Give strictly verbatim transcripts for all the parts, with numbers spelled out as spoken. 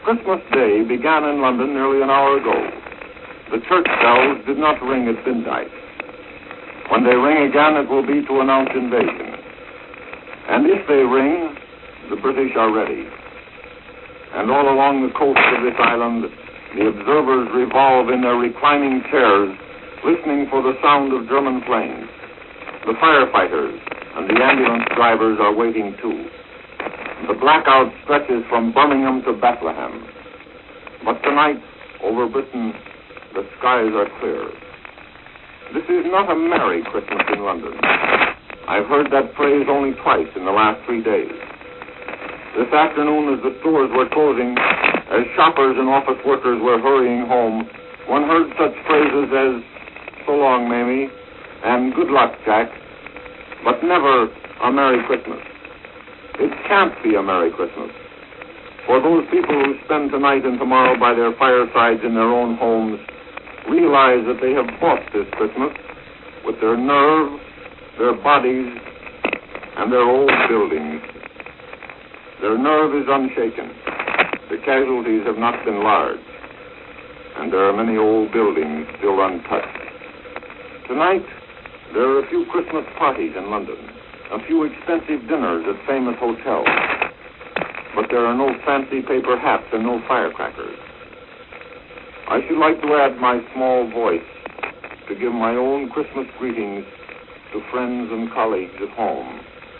Christmas Day began in London nearly an hour ago. The church bells did not ring at midnight. When they ring again, it will be to announce invasion. And if they ring, the British are ready. And all along the coast of this island, the observers revolve in their reclining chairs, listening for the sound of German planes. The firefighters and the ambulance drivers are waiting too. The blackout stretches from Birmingham to Bethlehem. But tonight, over Britain, the skies are clear. This is not a merry Christmas in London. I've heard that phrase only twice in the last three days. This afternoon, as the stores were closing, as shoppers and office workers were hurrying home, one heard such phrases as, "So long, Mamie," and "Good luck, Jack," but never a Merry Christmas. It can't be a Merry Christmas. For those people who spend tonight and tomorrow by their firesides in their own homes realize that they have bought this Christmas with their nerve, their bodies, and their old buildings. Their nerve is unshaken. The casualties have not been large. And there are many old buildings still untouched. Tonight, there are a few Christmas parties in London, a few expensive dinners at famous hotels. But there are no fancy paper hats and no firecrackers. I should like to add my small voice to give my own Christmas greetings to friends and colleagues at home.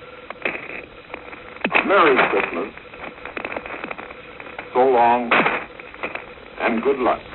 A Merry Christmas, so long, and good luck.